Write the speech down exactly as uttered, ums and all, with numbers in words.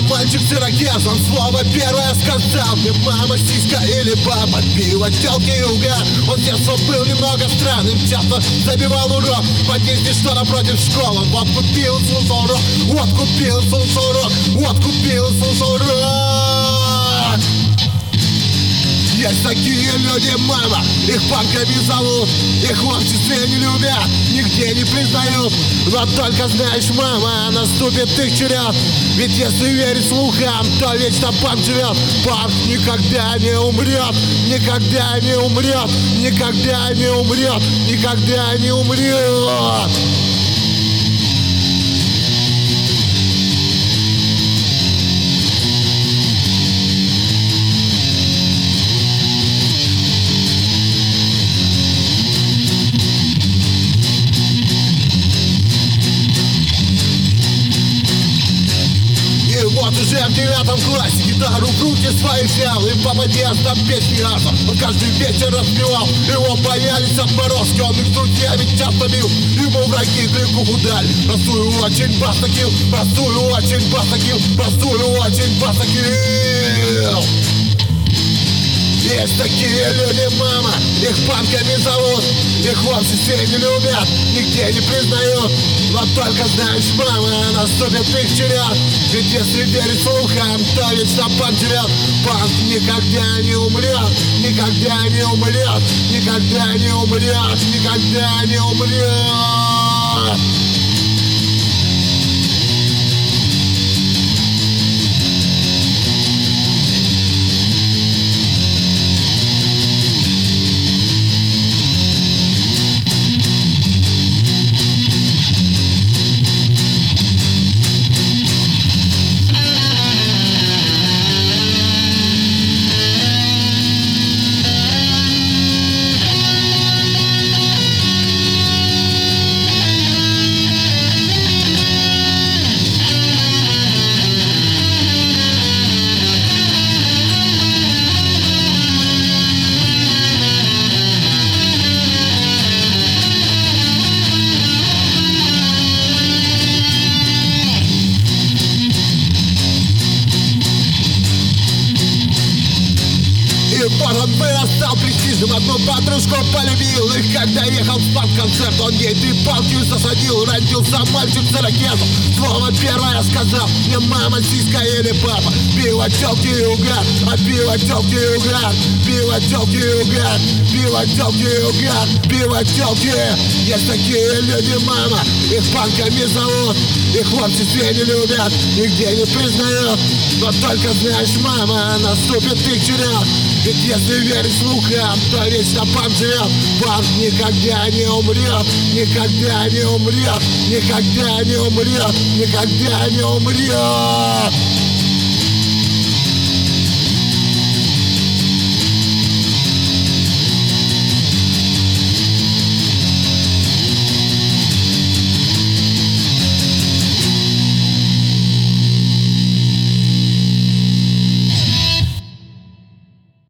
мальчик с ирокезом. Слово первое сказал мне: мама, сиська или папа. Пиво, телки и угар. Он с детства был немного странным, часто забивал урок в подъезде, что напротив школы. Вот купил, слушал рок, вот купил, слушал рок, вот купил, слушал рок. Есть такие люди, мама, их панками зовут, их в обществе не любят, нигде не признают. Но только знаешь, мама, наступит их черед. Ведь если верить слухам, то вечно панк живет. Панк никогда не умрет, никогда не умрет, никогда не умрет, никогда не умрет. Вот уже в девятом классе гитару в руки свои взял, и по подъездам песни аса он каждый вечер распевал. Его боялись отморозки, он их друзьями часто бил. Ему враги кликуху дали простую очень басакил, простую очень басакил, простую очень басакил. Есть такие люди, мама, их панками зовут, их в обществе не любят, нигде не признают. Но только знаешь, мама, наступит их черед. Ведь если верить слухам, то вечно панк живет. Панк никогда не умрет, никогда не умрет, никогда не умрет, никогда не умрет. Вот он вырастал престижным, одну подружку полюбил. И когда ехал в панк-концерт, он ей три палки засадил. Родился мальчик с ирокезом. Слово первое сказал мне: мама, сиська или папа. Пиво, телки и угар, а пиво, телки и угар. Пиво, телки и угар, пиво, телки и угар, пиво, телки. Есть такие люди, мама, их панками зовут, их в обществе не любят, нигде не признают. Но только знаешь, мама, наступит их черед. Ведь если верить слухам, то вечно панк живет. Панк никогда не умрет, никогда не умрет, никогда не умрет, никогда не умрет.